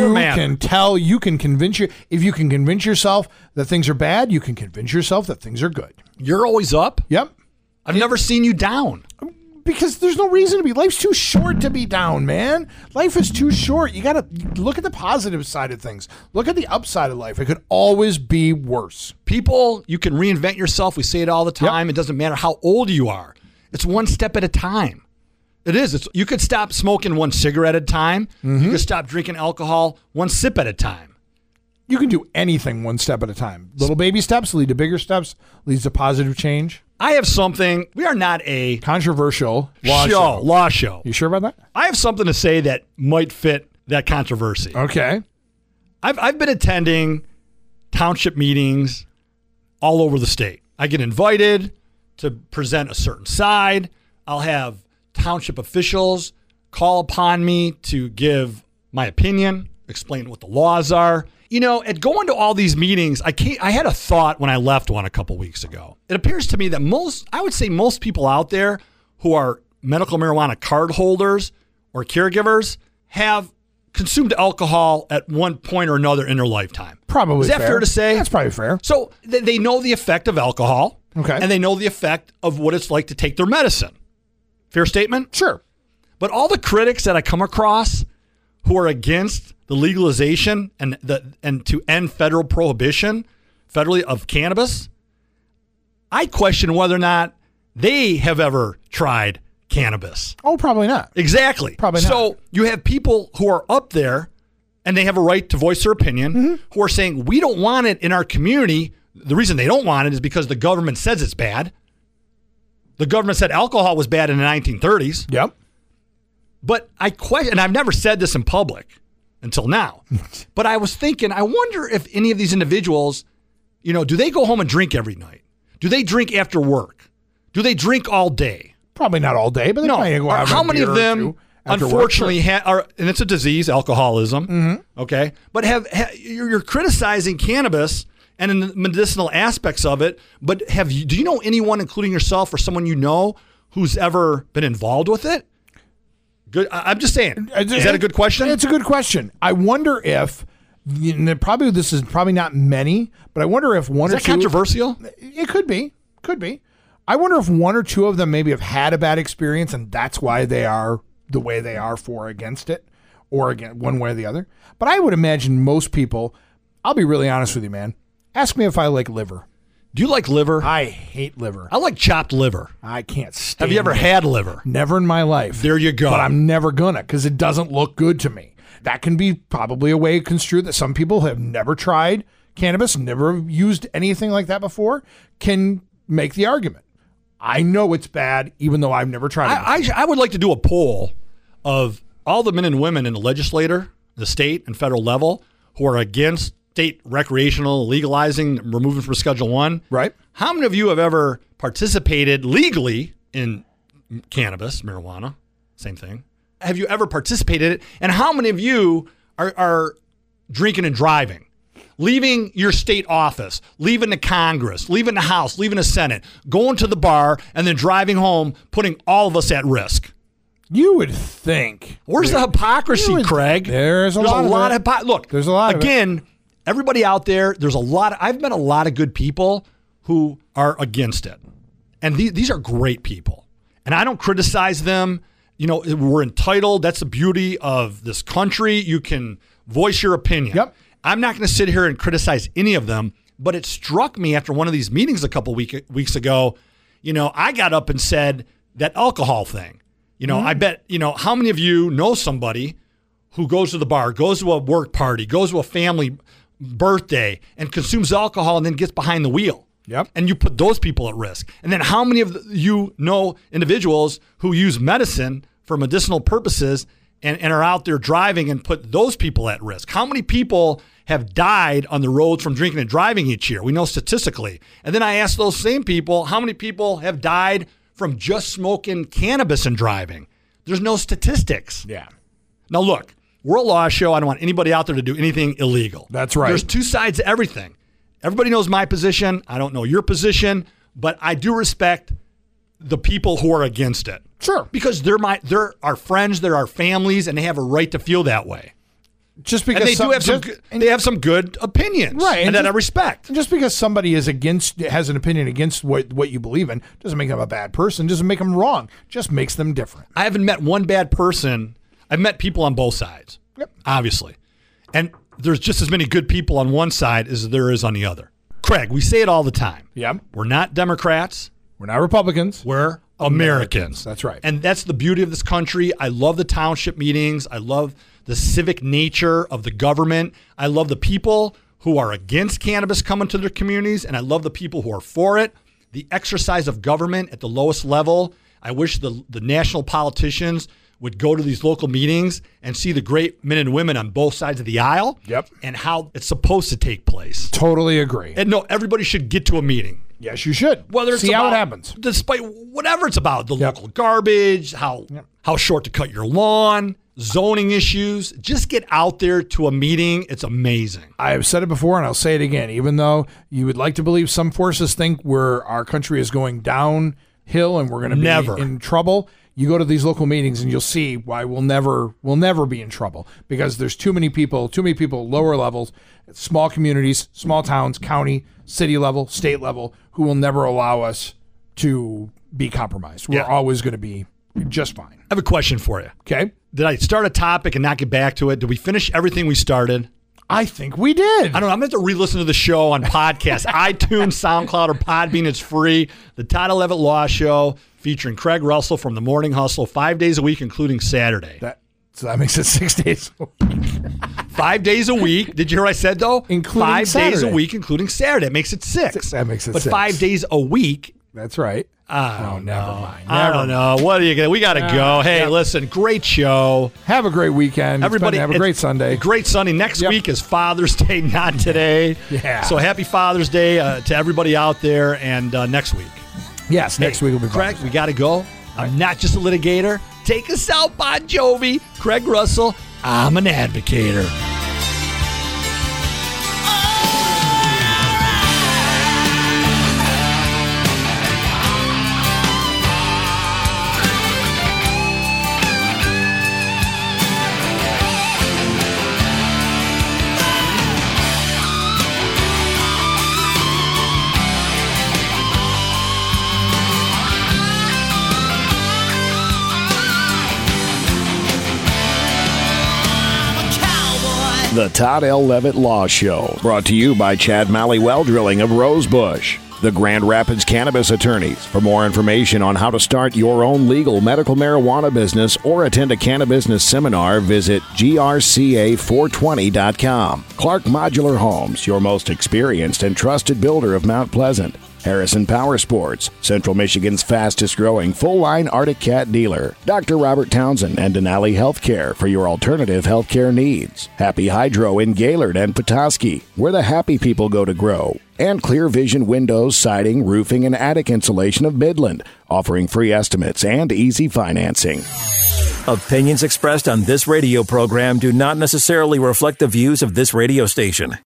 You can convince if you can convince yourself that things are bad, you can convince yourself that things are good. You're always up? Yep. I've never seen you down. Because there's no reason to be. Life's too short to be down, man. Life is too short. You got to look at the positive side of things. Look at the upside of life. It could always be worse. People, you can reinvent yourself. We say it all the time. Yep. It doesn't matter how old you are. It's one step at a time. It is. You could stop smoking one cigarette at a time. Mm-hmm. You could stop drinking alcohol one sip at a time. You can do anything one step at a time. Little baby steps lead to bigger steps, leads to positive change. I have something. We are not a controversial law show. You sure about that? I have something to say that might fit that controversy. Okay. I've been attending township meetings all over the state. I get invited to present a certain side. I'll have township officials call upon me to give my opinion, explain what the laws are. You know, at going to all these meetings, I had a thought when I left one a couple weeks ago. It appears to me that most people out there who are medical marijuana card holders or caregivers have consumed alcohol at one point or another in their lifetime. Probably. Is that fair to say? That's probably fair. So they know the effect of alcohol. Okay. And they know the effect of what it's like to take their medicine. Fair statement? Sure. But all the critics that I come across who are against the legalization and to end federal prohibition federally of cannabis, I question whether or not they have ever tried cannabis. Oh, probably not. Exactly. Probably not. So you have people who are up there and they have a right to voice their opinion, who are saying, we don't want it in our community. The reason they don't want it is because the government says it's bad. The government said alcohol was bad in the 1930s. Yep. But I question, and I've never said this in public until now, but I was thinking, I wonder if any of these individuals, do they go home and drink every night? Do they drink after work? Do they drink all day? Probably not all day, but they probably go have how a many beer of or them, two after unfortunately, work. are, and it's a disease, alcoholism, okay? But you're criticizing cannabis and in the medicinal aspects of it, but do you know anyone, including yourself or someone you know, who's ever been involved with it? Good. I'm just saying. Is that a good question? It's a good question. I wonder if this is probably not many, but I wonder if one is or that two. Controversial? It could be. Could be. I wonder if one or two of them maybe have had a bad experience, and that's why they are the way they are for or against it, or again one way or the other. But I would imagine most people. I'll be really honest with you, man. Ask me if I like liver. Do you like liver? I hate liver. I like chopped liver. I can't stand. Have you ever it. had liver? Never in my life. There you go. But I'm never gonna, because it doesn't look good to me. That can be probably a way construed that some people have never tried cannabis, never used anything like that before, can make the argument. I know it's bad, even though I've never tried it. I would like to do a poll of all the men and women in the legislature, the state and federal level, who are against state recreational legalizing, removing from Schedule 1. Right. How many of you have ever participated legally in cannabis, marijuana? Same thing. Have you ever participated in it? And how many of you are drinking and driving? Leaving your state office, leaving the Congress, leaving the House, leaving the Senate, going to the bar, and then driving home, putting all of us at risk. You would think. Where's the hypocrisy, Craig? There's a lot of hypocrisy. Look, there's a lot again, everybody out there, I've met a lot of good people who are against it. And these are great people. And I don't criticize them. We're entitled. That's the beauty of this country. You can voice your opinion. Yep. I'm not going to sit here and criticize any of them, but it struck me after one of these meetings a couple weeks ago, I got up and said that alcohol thing. I bet, how many of you know somebody who goes to the bar, goes to a work party, goes to a family birthday, and consumes alcohol and then gets behind the wheel? Yep. And you put those people at risk. And then how many of you know individuals who use medicine for medicinal purposes and are out there driving and put those people at risk? How many people have died on the roads from drinking and driving each year? We know statistically. And then I asked those same people, how many people have died from just smoking cannabis and driving? There's no statistics. Yeah. Now, look, we're a law show. I don't want anybody out there to do anything illegal. That's right. There's two sides to everything. Everybody knows my position. I don't know your position, but I do respect the people who are against it. Sure. Because they're our friends, they're our families, and they have a right to feel that way. Just because they have some good opinions, right? And that I respect. Just because somebody has an opinion against what you believe in doesn't make them a bad person. Doesn't make them wrong. Just makes them different. I haven't met one bad person. I've met people on both sides, obviously, and there's just as many good people on one side as there is on the other. Craig, we say it all the time. Yeah, we're not Democrats. We're not Republicans. We're Americans. That's right. And that's the beauty of this country. I love the township meetings. I love the civic nature of the government. I love the people who are against cannabis coming to their communities, and I love the people who are for it. The exercise of government at the lowest level. I wish the national politicians would go to these local meetings and see the great men and women on both sides of the aisle. Yep. And how it's supposed to take place. Totally agree. And no, everybody should get to a meeting. Yes, you should. Whether it's see about, how it happens. Despite whatever it's about, the local garbage, how short to cut your lawn, zoning issues, just get out there to a meeting. It's amazing. I have said it before and I'll say it again. Even though you would like to believe some forces think our country is going downhill and we're going to be in trouble, you go to these local meetings and you'll see why we'll never be in trouble, because there's too many people lower levels, small communities, small towns, county, city level, state level, who will never allow us to be compromised. We're always going to be just fine. I have a question for you. Okay. Did I start a topic and not get back to it? Did we finish everything we started? I think we did. I don't know. I'm going to have to re-listen to the show on podcast. iTunes, SoundCloud, or Podbean. It's free. The Todd Levitt Law Show featuring Craig Russell from The Morning Hustle 5 days a week, including Saturday. So that makes it 6 days a week. 5 days a week. Did you hear what I said, though? Including 5 days a Saturday. week, including Saturday. It makes it 6. That makes it but 6. 5 days a week. That's right. Never mind. I don't know. What are you going to? We got to go. Hey, listen, great show. Have a great weekend. Everybody, have a great Sunday. Great Sunday. Next week is Father's Day, not today. Yeah. So happy Father's Day to everybody out there, and next week. Yes, next week will be Craig, we got to go. I'm not just a litigator. Take us out, Bon Jovi. Craig Russell, I'm an advocator. The Todd L. Levitt Law Show, brought to you by Chad Malley Well Drilling of Rosebush, the Grand Rapids Cannabis Attorneys. For more information on how to start your own legal medical marijuana business or attend a cannabis seminar, visit grca420.com. Clark Modular Homes, your most experienced and trusted builder of Mount Pleasant. Harrison Power Sports, Central Michigan's fastest-growing full-line Arctic Cat dealer. Dr. Robert Townsend and Denali Healthcare for your alternative healthcare needs. Happy Hydro in Gaylord and Petoskey, where the happy people go to grow. And Clear Vision Windows, Siding, Roofing, and Attic Insulation of Midland, offering free estimates and easy financing. Opinions expressed on this radio program do not necessarily reflect the views of this radio station.